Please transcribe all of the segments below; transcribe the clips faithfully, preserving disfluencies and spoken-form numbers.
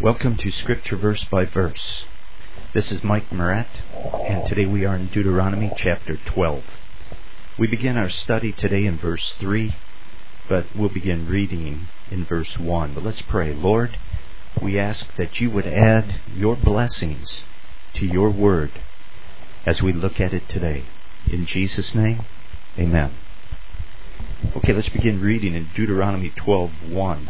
Welcome to Scripture Verse by Verse. This is Mike Moret, and today we are in Deuteronomy chapter twelve. We begin our study today in verse three, but we'll begin reading in verse one. But let's pray. Lord, we ask that you would add your blessings to your word as we look at it today. In Jesus' name, amen. Okay, let's begin reading in Deuteronomy twelve one.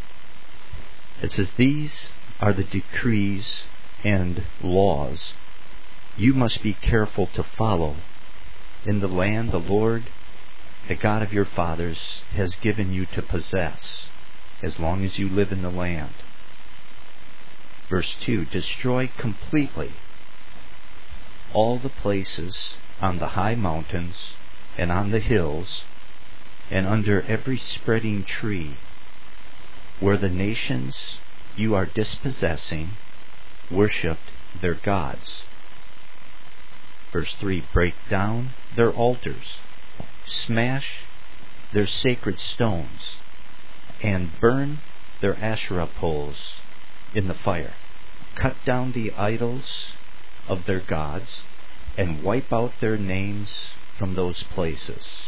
It says, "These are the decrees and laws you must be careful to follow in the land the Lord, the God of your fathers, has given you to possess, as long as you live in the land." Verse two, "Destroy completely all the places on the high mountains and on the hills and under every spreading tree where the nations you are dispossessing worshipped their gods." Verse three, "Break down their altars, smash their sacred stones, and burn their Asherah poles in the fire. Cut down the idols of their gods, and wipe out their names from those places."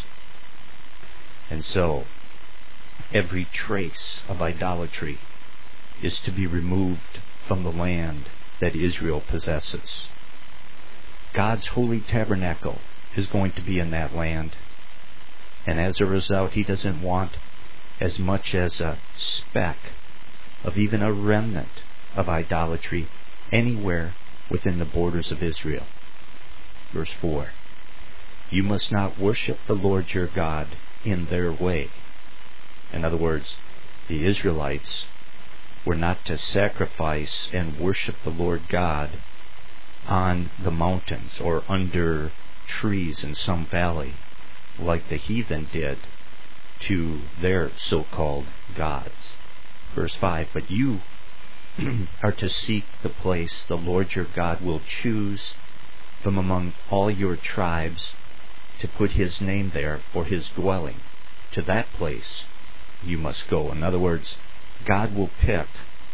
And so, every trace of idolatry is to be removed from the land that Israel possesses. God's holy tabernacle is going to be in that land, and as a result, He doesn't want as much as a speck of even a remnant of idolatry anywhere within the borders of Israel. Verse four, "You must not worship the Lord your God in their way." In other words, the Israelites were not to sacrifice and worship the Lord God on the mountains or under trees in some valley like the heathen did to their so-called gods. Verse five, "But you are to seek the place the Lord your God will choose from among all your tribes to put His name there for His dwelling. To that place you must go." In other words, God will pick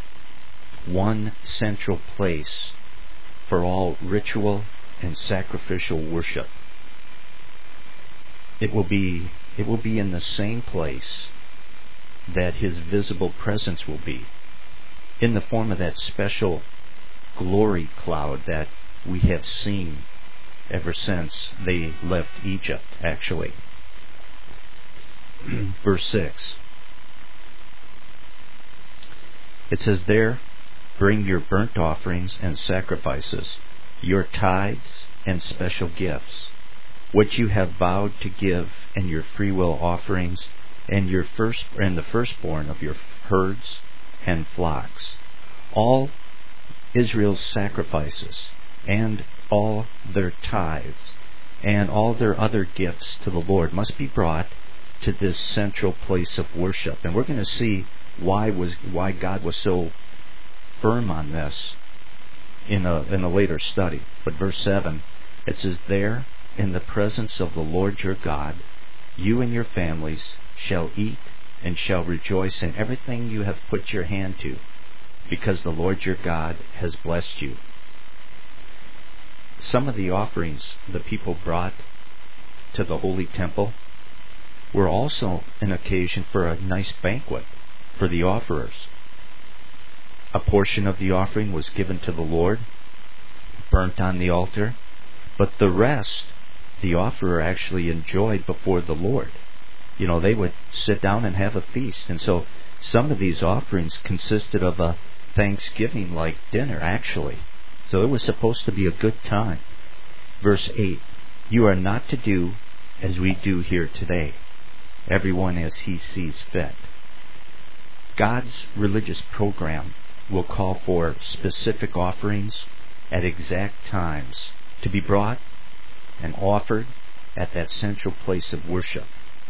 one central place for all ritual and sacrificial worship. It will be it will be in the same place that His visible presence will be, in the form of that special glory cloud that we have seen ever since they left Egypt, actually. Verse six. It says there, "Bring your burnt offerings and sacrifices, your tithes and special gifts, what you have vowed to give, and your freewill offerings, and your first and the firstborn of your herds and flocks. All Israel's sacrifices, and all their tithes, and all their other gifts to the Lord must be brought to this central place of worship." And we're going to see why was why God was so firm on this in a in a later study. But verse seven, it says, "There, in the presence of the Lord your God, you and your families shall eat and shall rejoice in everything you have put your hand to, because the Lord your God has blessed you." Some of the offerings the people brought to the holy temple were also an occasion for a nice banquet for the offerers. A portion of the offering was given to the Lord, burnt on the altar, but the rest the offerer actually enjoyed before the Lord. You know, they would sit down and have a feast. And so some of these offerings consisted of a Thanksgiving-like dinner, actually. So it was supposed to be a good time. Verse eight, "You are not to do as we do here today, everyone as he sees fit." God's religious program will call for specific offerings at exact times to be brought and offered at that central place of worship.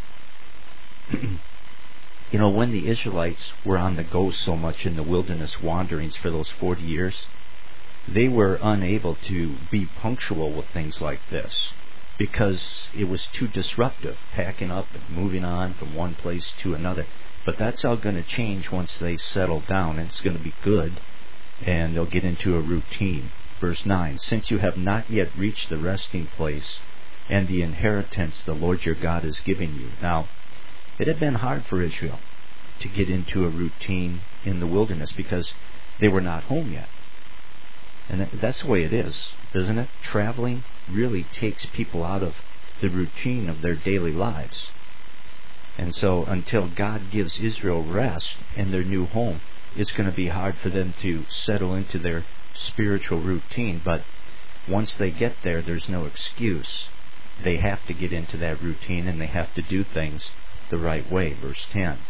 You know, when the Israelites were on the go so much in the wilderness wanderings for those forty years, they were unable to be punctual with things like this because it was too disruptive, packing up and moving on from one place to another. But that's all going to change once they settle down, and it's going to be good and they'll get into a routine. Verse nine, since you have not yet reached the resting place and the inheritance the Lord your God is giving you. Now, it had been hard for Israel to get into a routine in the wilderness because they were not home yet. And that's the way it is, isn't it? Traveling really takes people out of the routine of their daily lives. And so until God gives Israel rest in their new home, it's going to be hard for them to settle into their spiritual routine. But once they get there, there's no excuse. They have to get into that routine, and they have to do things the right way. Verse ten.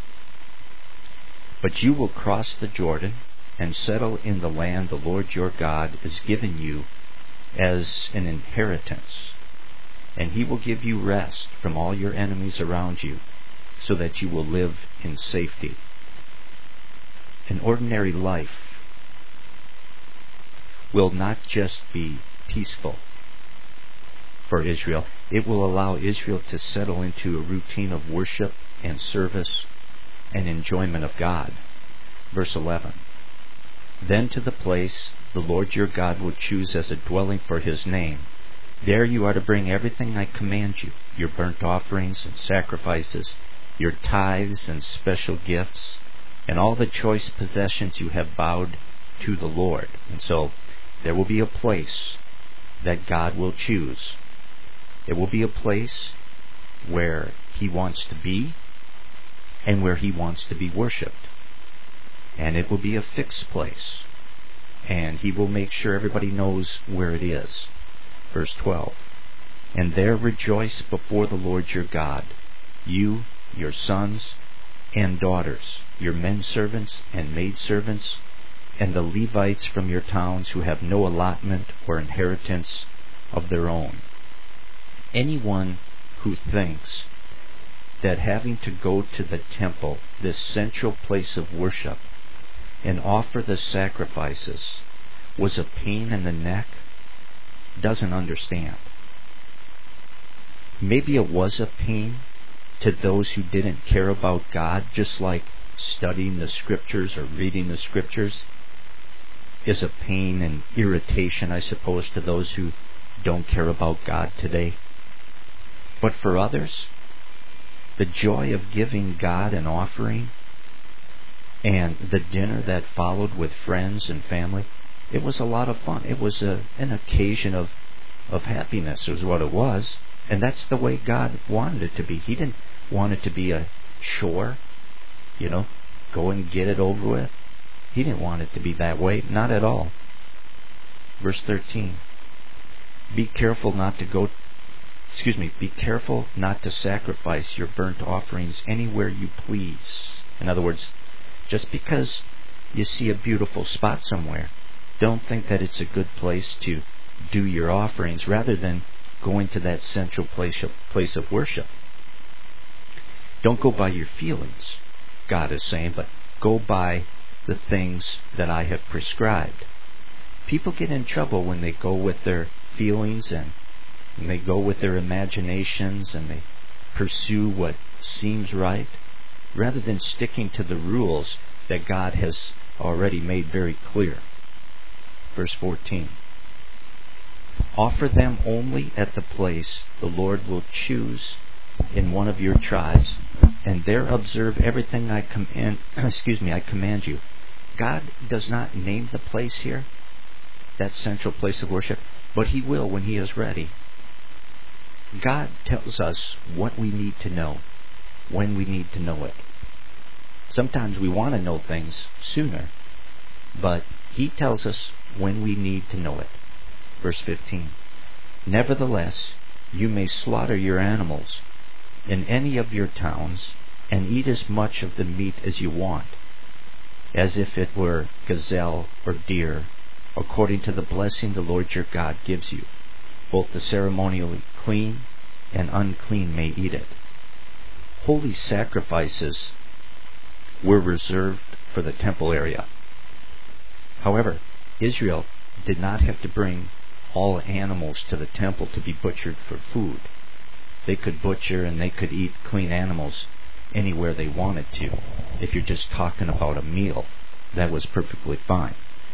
But you will cross the Jordan and settle in the land the Lord your God is giving you as an inheritance. And He will give you rest from all your enemies around you, so that you will live in safety. An ordinary life will not just be peaceful for Israel. It will allow Israel to settle into a routine of worship and service and enjoyment of God. Verse eleven. Then to the place the Lord your God will choose as a dwelling for His name, there you are to bring everything I command you, your burnt offerings and sacrifices, your tithes and special gifts, and all the choice possessions you have vowed to the Lord. And so there will be a place that God will choose. It will be a place where He wants to be and where He wants to be worshipped. And it will be a fixed place. And He will make sure everybody knows where it is. Verse twelve. And there rejoice before the Lord your God, you, your sons and daughters, your men servants and maid servants, and the Levites from your towns who have no allotment or inheritance of their own. Anyone who thinks that having to go to the temple, this central place of worship, and offer the sacrifices was a pain in the neck, doesn't understand. Maybe it was a pain to those who didn't care about God, just like studying the Scriptures or reading the Scriptures is a pain and irritation, I suppose, to those who don't care about God today. But for others, the joy of giving God an offering and the dinner that followed with friends and family, it was a lot of fun. It was a, an occasion of, of happiness is what it was. And that's the way God wanted it to be. He didn't want it to be a chore, you know, go and get it over with. He didn't want it to be that way, not at all. Verse thirteen. Be careful not to go, excuse me, be careful not to sacrifice your burnt offerings anywhere you please. In other words, just because you see a beautiful spot somewhere, don't think that it's a good place to do your offerings rather than going to that central place of, place of worship. Don't go by your feelings, God is saying, but go by the things that I have prescribed. People get in trouble when they go with their feelings and, and they go with their imaginations and they pursue what seems right, rather than sticking to the rules that God has already made very clear. Verse fourteen. Offer them only at the place the Lord will choose in one of your tribes, and there observe everything I command. Excuse me, I command you. God does not name the place here, that central place of worship, but He will when He is ready. God tells us what we need to know, when we need to know it. Sometimes we want to know things sooner, but He tells us when we need to know it. Verse fifteen. Nevertheless, you may slaughter your animals in any of your towns, and eat as much of the meat as you want, as if it were gazelle or deer, according to the blessing the Lord your God gives you. Both the ceremonially clean and unclean may eat it. Holy sacrifices were reserved for the temple area. However, Israel did not have to bring all animals to the temple to be butchered for food. They could butcher and they could eat clean animals anywhere they wanted to. If you're just talking about a meal, that was perfectly fine.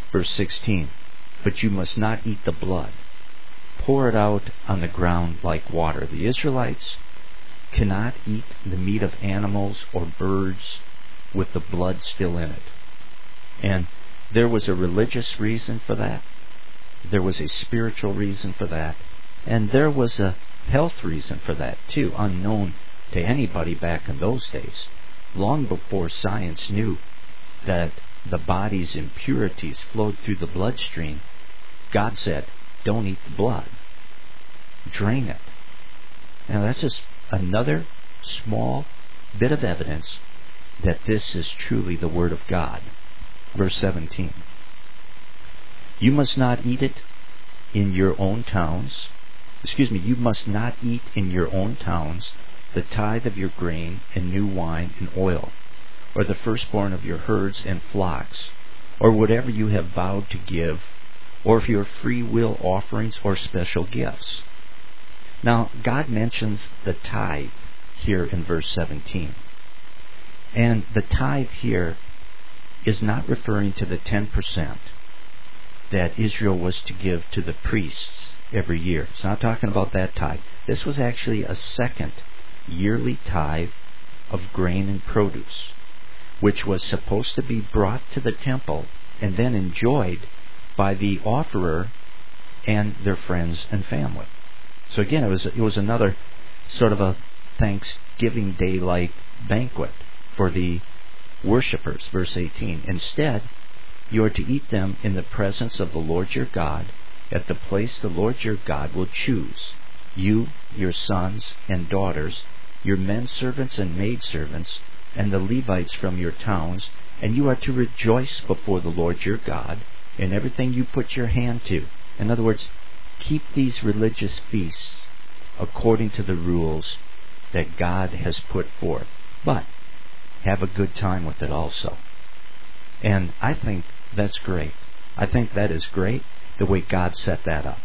Verse sixteen, but you must not eat the blood. Pour it out on the ground like water. The Israelites cannot eat the meat of animals or birds with the blood still in it. And there was a religious reason for that. There was a spiritual reason for that. And there was a health reason for that too, unknown to anybody back in those days. Long before science knew that the body's impurities flowed through the bloodstream, God said, don't eat the blood. Drain it. Now that's just another small bit of evidence that this is truly the Word of God. Verse seventeen. You must not eat it in your own towns. Excuse me, you must not eat in your own towns the tithe of your grain and new wine and oil, or the firstborn of your herds and flocks, or whatever you have vowed to give, or of your free will offerings or special gifts. Now, God mentions the tithe here in verse seventeen. And the tithe here is not referring to the ten percent that Israel was to give to the priests every year. It's not talking about that tithe. This was actually a second yearly tithe of grain and produce, which was supposed to be brought to the temple and then enjoyed by the offerer and their friends and family. So again, it was it was another sort of a Thanksgiving Day-like banquet for the worshippers. Verse eighteen. Instead, you are to eat them in the presence of the Lord your God, at the place the Lord your God will choose. You, your sons and daughters, your men servants and maidservants, and the Levites from your towns, and you are to rejoice before the Lord your God in everything you put your hand to. In other words, keep these religious feasts according to the rules that God has put forth. But have a good time with it also. And I think that's great. I think that is great, the way God set that up.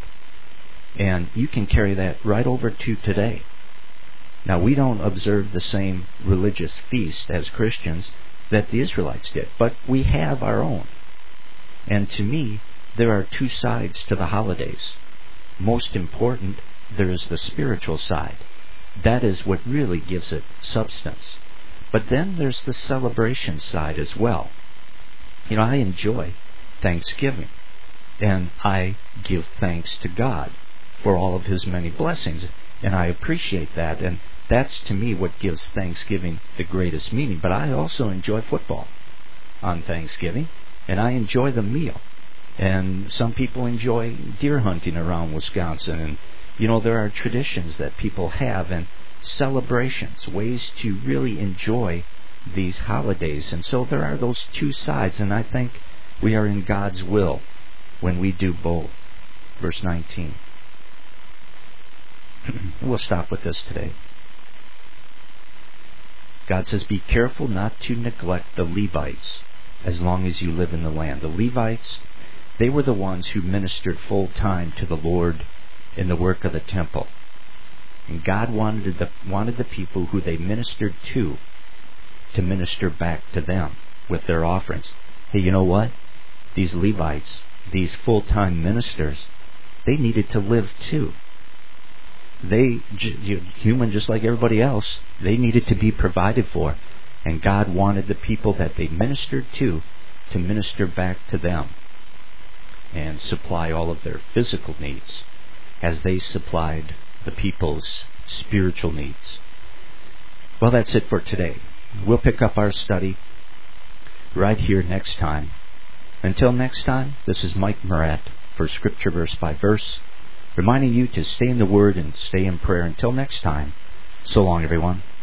And you can carry that right over to today. Now, we don't observe the same religious feast as Christians that the Israelites did, but we have our own. And to me, there are two sides to the holidays. Most important, there is the spiritual side. That is what really gives it substance. But then there's the celebration side as well. You know, I enjoy Thanksgiving, and I give thanks to God for all of His many blessings, and I appreciate that, and that's to me what gives Thanksgiving the greatest meaning. But I also enjoy football on Thanksgiving, and I enjoy the meal. And some people enjoy deer hunting around Wisconsin, and you know, there are traditions that people have and celebrations, ways to really enjoy these holidays. And so there are those two sides, and I think we are in God's will when we do both. Verse nineteen. We'll stop with this today. God says, be careful not to neglect the Levites as long as you live in the land. The Levites, they were the ones who ministered full time to the Lord in the work of the temple. And God wanted the, wanted the people who they ministered to to minister back to them with their offerings. Hey, you know what? These Levites, these full-time ministers, they needed to live too. They, human just like everybody else, they needed to be provided for. And God wanted the people that they ministered to to minister back to them and supply all of their physical needs as they supplied the people's spiritual needs. Well, that's it for today. We'll pick up our study right here next time. Until next time, this is Mike Murat for Scripture Verse by Verse, reminding you to stay in the Word and stay in prayer. Until next time, so long, everyone.